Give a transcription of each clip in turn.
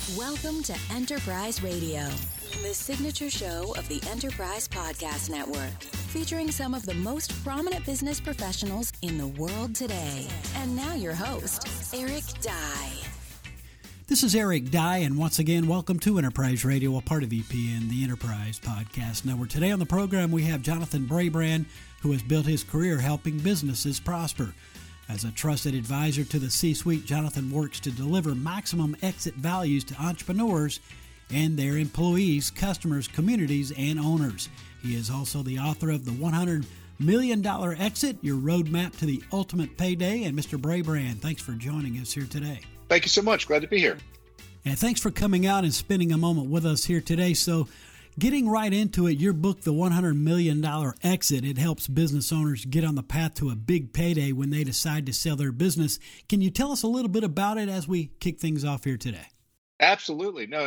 Welcome to Enterprise Radio, the signature show of the Enterprise Podcast Network, featuring some of the most prominent business professionals in the world today. And now your host, Eric Dye. This is Eric Dye, and once again, welcome to Enterprise Radio, a part of EPN, the Enterprise Podcast Network. Today on the program, we have Jonathan Brabrand, who has built his career helping businesses prosper. As a trusted advisor to the C-suite, Jonathan works to deliver maximum exit values to entrepreneurs and their employees, customers, communities, and owners. He is also the author of the $100 Million Exit, Your Roadmap to the Ultimate Payday. And Mr. Brabrand, thanks for joining us here today. Thank you so much. Glad to be here. And thanks for coming out and spending a moment with us here today. So, getting right into it, your book, The $100 Million Exit, it helps business owners get on the path to a big payday when they decide to sell their business. Can you tell us a little bit about it as we kick things off here today? Absolutely. No,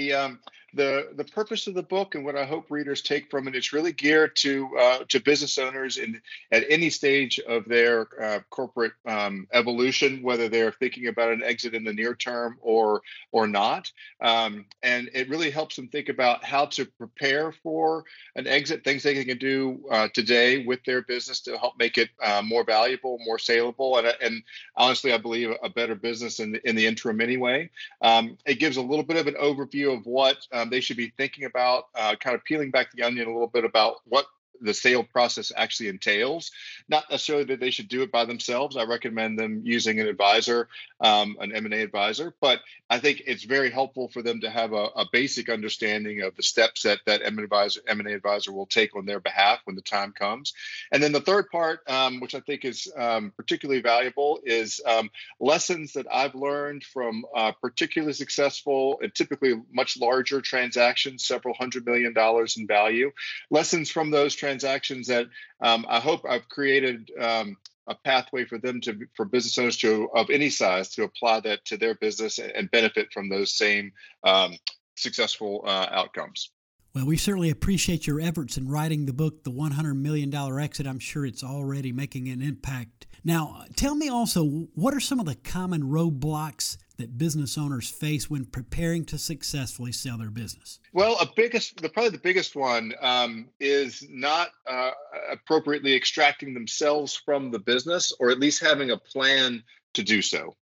the purpose of the book and what I hope readers take from it is really geared to business owners at any stage of their corporate evolution, whether they're thinking about an exit in the near term or not. And it really helps them think about how to prepare for an exit, things they can do today with their business to help make it more valuable, more saleable, and honestly, I believe a better business in the interim anyway. It gives a little bit of an overview of what they should be thinking about, kind of peeling back the onion a little bit about what the sale process actually entails. Not necessarily that they should do it by themselves. I recommend them using an advisor, an M&A advisor, but I think it's very helpful for them to have a basic understanding of the steps that M&A advisor will take on their behalf when the time comes. And then the third part, which I think is particularly valuable, is lessons that I've learned from particularly successful and typically much larger transactions, several $100 million in value. Lessons from those transactions that I hope I've created a pathway for business owners of any size to apply that to their business and benefit from those same successful outcomes. Well, we certainly appreciate your efforts in writing the book, The $100 Million Exit. I'm sure it's already making an impact. Now, tell me also, what are some of the common roadblocks that business owners face when preparing to successfully sell their business? Well, probably the biggest one is not appropriately extracting themselves from the business, or at least having a plan to do so.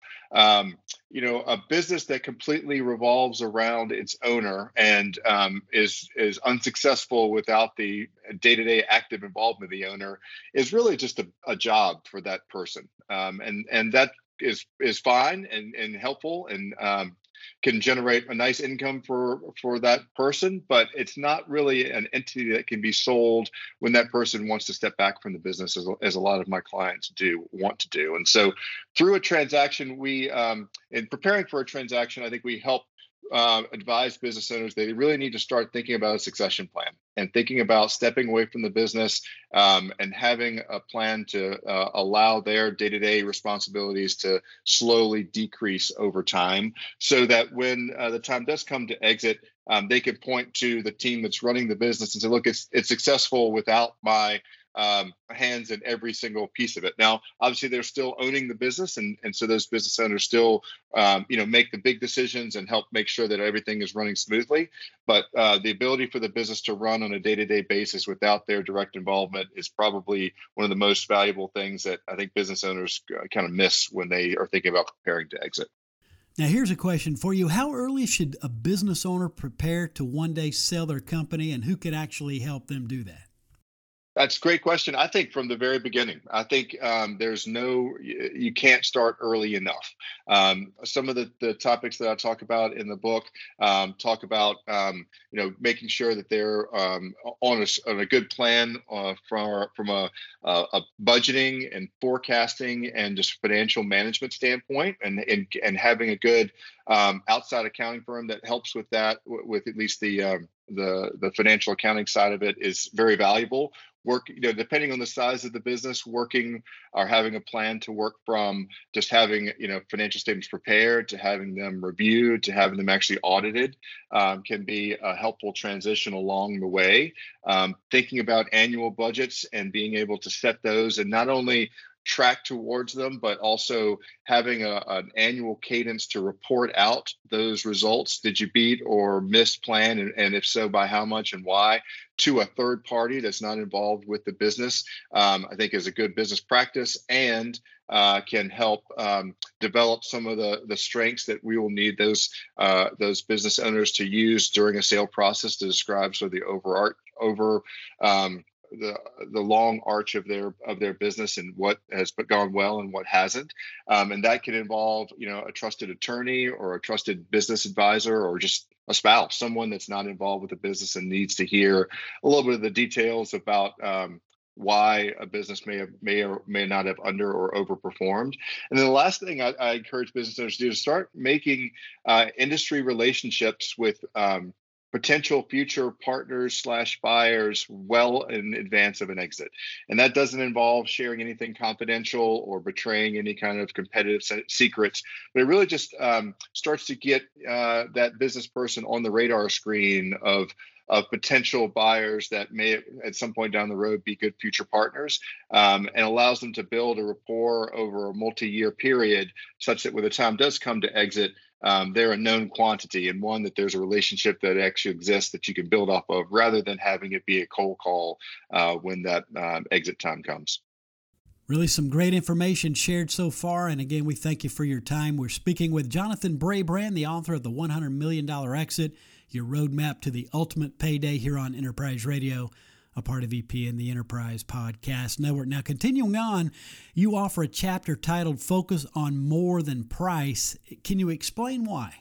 A business that completely revolves around its owner and is unsuccessful without the day-to-day active involvement of the owner is really just a job for that person. And that is fine and helpful and can generate a nice income for that person, but it's not really an entity that can be sold when that person wants to step back from the business, as a lot of my clients want to do. And so through a transaction, in preparing for a transaction, I think we help advise business owners they really need to start thinking about a succession plan and thinking about stepping away from the business and having a plan to allow their day-to-day responsibilities to slowly decrease over time, so that when the time does come to exit, they can point to the team that's running the business and say, look, it's successful without my hands in every single piece of it. Now, obviously, they're still owning the business, and so those business owners still, make the big decisions and help make sure that everything is running smoothly. But the ability for the business to run on a day-to-day basis without their direct involvement is probably one of the most valuable things that I think business owners kind of miss when they are thinking about preparing to exit. Now, here's a question for you. How early should a business owner prepare to one day sell their company, and who could actually help them do that? That's a great question. I think from the very beginning, I think you can't start early enough. Some of the topics that I talk about in the book talk about, making sure that they're on a good plan from a budgeting and forecasting and just financial management standpoint, and having a good outside accounting firm that helps with that, with at least the financial accounting side of it, is very valuable. Depending on the size of the business, working or having a plan to work from just having, financial statements prepared to having them reviewed to having them actually audited can be a helpful transition along the way. Thinking about annual budgets and being able to set those, and not only track towards them, but also having an annual cadence to report out those results. Did you beat or miss plan? And if so, by how much and why? To a third party that's not involved with the business, I think is a good business practice, and can help develop some of the strengths that we will need those business owners to use during a sale process to describe sort of the the long arch of their business and what has gone well and what hasn't, and that can involve a trusted attorney or a trusted business advisor or just a spouse, someone that's not involved with the business and needs to hear a little bit of the details about why a business may or may not have under or overperformed. And then the last thing I encourage business owners to do is start making industry relationships with potential future partners / buyers well in advance of an exit. And that doesn't involve sharing anything confidential or betraying any kind of competitive secrets, but it really just starts to get that business person on the radar screen of potential buyers that may at some point down the road be good future partners, and allows them to build a rapport over a multi-year period such that when the time does come to exit, they're a known quantity and one that there's a relationship that actually exists that you can build off of, rather than having it be a cold call when that exit time comes. Really some great information shared so far. And again, we thank you for your time. We're speaking with Jonathan Brabrand, the author of The $100 Million Exit, Your Roadmap to the Ultimate Payday, here on Enterprise Radio, a part of EPN, the Enterprise Podcast Network. Now, continuing on, you offer a chapter titled Focus on More Than Price. Can you explain why?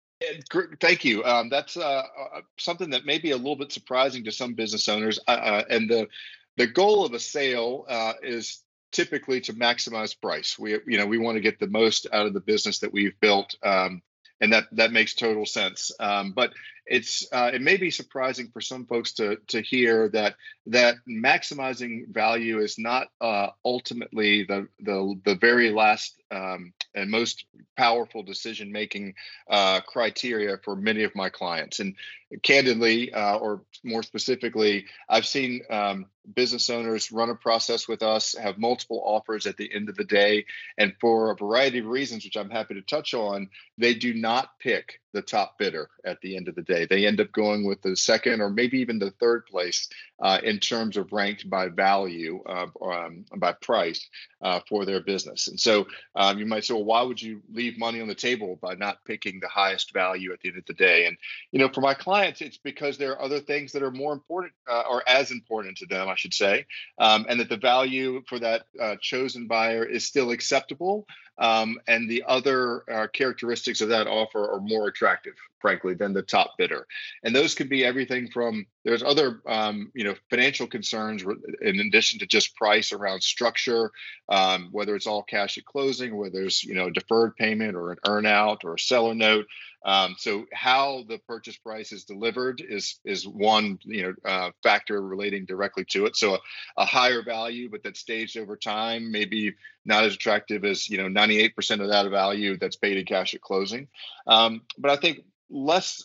Thank you. That's something that may be a little bit surprising to some business owners. And the goal of a sale is typically to maximize price. We want to get the most out of the business that we've built, and that makes total sense. But it may be surprising for some folks to hear that maximizing value is not ultimately the very last and most powerful decision-making criteria for many of my clients. And candidly, or more specifically, I've seen business owners run a process with us, have multiple offers at the end of the day, and for a variety of reasons, which I'm happy to touch on, they do not pick the top bidder at the end of the day. They end up going with the second or maybe even the third place in terms of ranked by value, by price for their business. And so you might say, well, why would you leave money on the table by not picking the highest value at the end of the day? And, for my clients, it's because there are other things that are more important or as important to them, I should say, and that the value for that chosen buyer is still acceptable. And the other characteristics of that offer are more attractive, frankly, than the top bidder. And those could be everything from, there's other, financial concerns in addition to just price, around structure, whether it's all cash at closing, whether there's, deferred payment or an earnout or a seller note. So how the purchase price is delivered is one factor relating directly to it. So a higher value, but that's staged over time, maybe not as attractive as 98% of that value that's paid in cash at closing. But I think less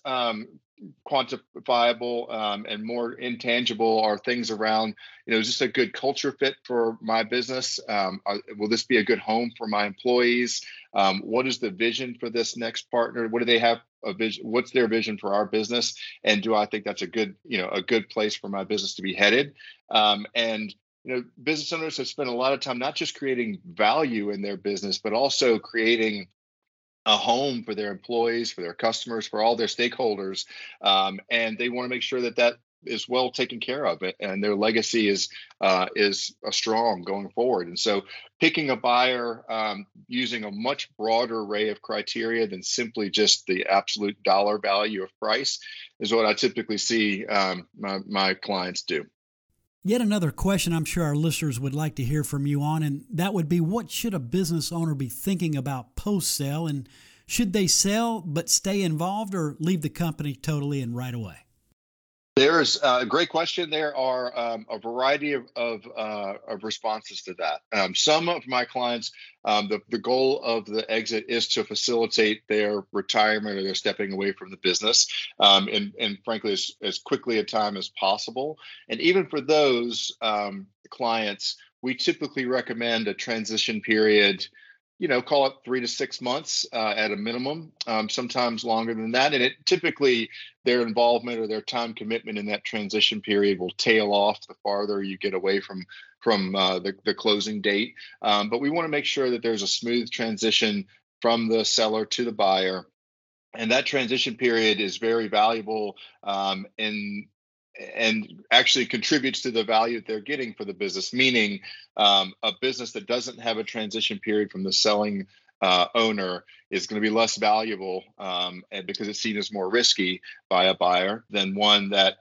quantifiable and more intangible are things around, is this a good culture fit for my business? Will this be a good home for my employees? What is the vision for this next partner? What do they have a vision? What's their vision for our business? And do I think that's a good place for my business to be headed? And business owners have spent a lot of time not just creating value in their business, but also creating a home for their employees, for their customers, for all their stakeholders. And they want to make sure that is well taken care of, and their legacy is strong going forward. And so picking a buyer using a much broader array of criteria than simply just the absolute dollar value of price is what I typically see my clients do. Yet another question I'm sure our listeners would like to hear from you on, and that would be, what should a business owner be thinking about post-sale? And should they sell but stay involved, or leave the company totally and right away? There's a great question. There are a variety of responses to that. Some of my clients, the goal of the exit is to facilitate their retirement or their stepping away from the business, and frankly, as quickly a time as possible. And even for those clients, we typically recommend a transition period, call it 3 to 6 months at a minimum, sometimes longer than that. And it typically their involvement or their time commitment in that transition period will tail off the farther you get away from the closing date. But we want to make sure that there's a smooth transition from the seller to the buyer. And that transition period is very valuable and actually contributes to the value that they're getting for the business, meaning a business that doesn't have a transition period from the selling owner is going to be less valuable and because it's seen as more risky by a buyer than one that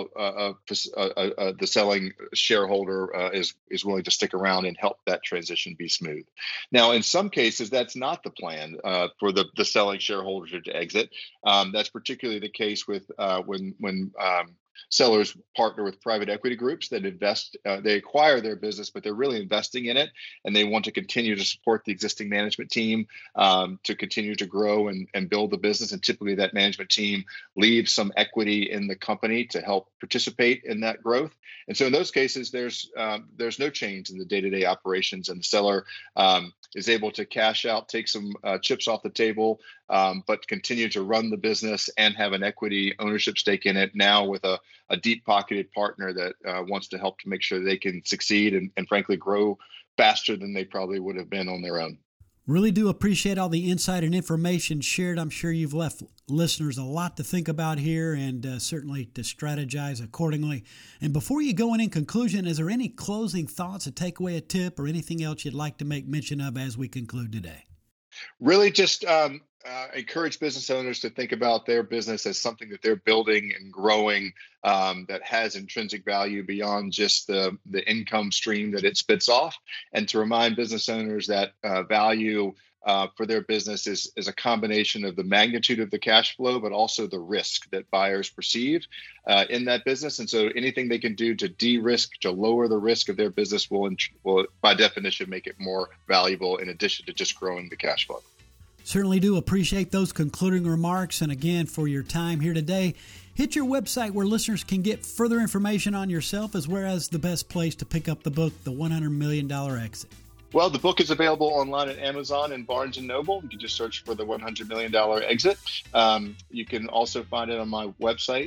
the selling shareholder is willing to stick around and help that transition be smooth. Now, in some cases, that's not the plan for the selling shareholder to exit. That's particularly the case with when sellers partner with private equity groups that invest, they acquire their business, but they're really investing in it. And they want to continue to support the existing management team to continue to grow and build the business. And typically that management team leaves some equity in the company to help participate in that growth. And so in those cases, there's no change in the day-to-day operations, and the seller is able to cash out, take some chips off the table, but continue to run the business and have an equity ownership stake in it, now with a deep-pocketed partner that wants to help to make sure they can succeed and frankly grow faster than they probably would have been on their own. Really do appreciate all the insight and information shared. I'm sure you've left listeners a lot to think about here and certainly to strategize accordingly. And before you go in conclusion, is there any closing thoughts, a takeaway, a tip, or anything else you'd like to make mention of as we conclude today? Really just encourage business owners to think about their business as something that they're building and growing that has intrinsic value beyond just the income stream that it spits off, and to remind business owners that value for their business is a combination of the magnitude of the cash flow, but also the risk that buyers perceive in that business. And so anything they can do to de-risk, to lower the risk of their business will by definition make it more valuable, in addition to just growing the cash flow. Certainly do appreciate those concluding remarks. And again, for your time here today, hit your website where listeners can get further information on yourself, as well as the best place to pick up the book, The $100 Million Exit. Well, the book is available online at Amazon and Barnes & Noble. You can just search for The $100 Million Exit. You can also find it on my website,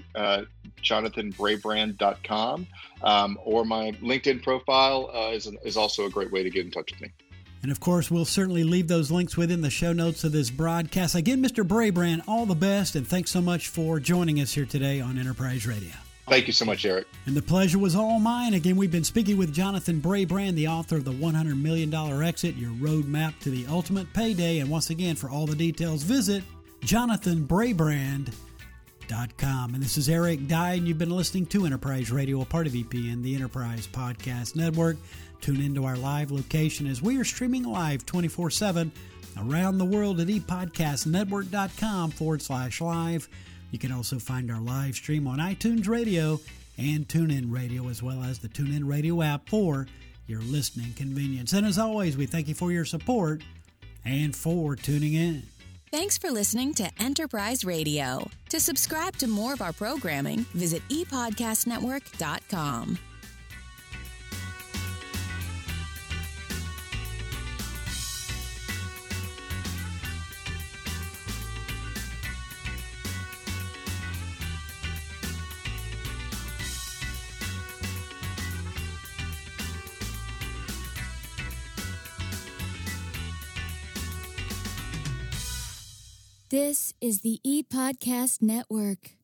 jonathanbrabrand.com, or my LinkedIn profile is also a great way to get in touch with me. And of course, we'll certainly leave those links within the show notes of this broadcast. Again, Mr. Brabrand, all the best, and thanks so much for joining us here today on Enterprise Radio. Thank you so much, Eric. And the pleasure was all mine. Again, we've been speaking with Jonathan Brabrand, the author of The $100 Million Exit, Your Roadmap to the Ultimate Payday. And once again, for all the details, visit jonathanbrabrand.com. And this is Eric Dye, and you've been listening to Enterprise Radio, a part of EPN, the Enterprise Podcast Network. Tune into our live location as we are streaming live 24/7 around the world at epodcastnetwork.com/live. You can also find our live stream on iTunes Radio and TuneIn Radio, as well as the TuneIn Radio app for your listening convenience. And as always, we thank you for your support and for tuning in. Thanks for listening to Enterprise Radio. To subscribe to more of our programming, visit epodcastnetwork.com. This is the ePodcast Network.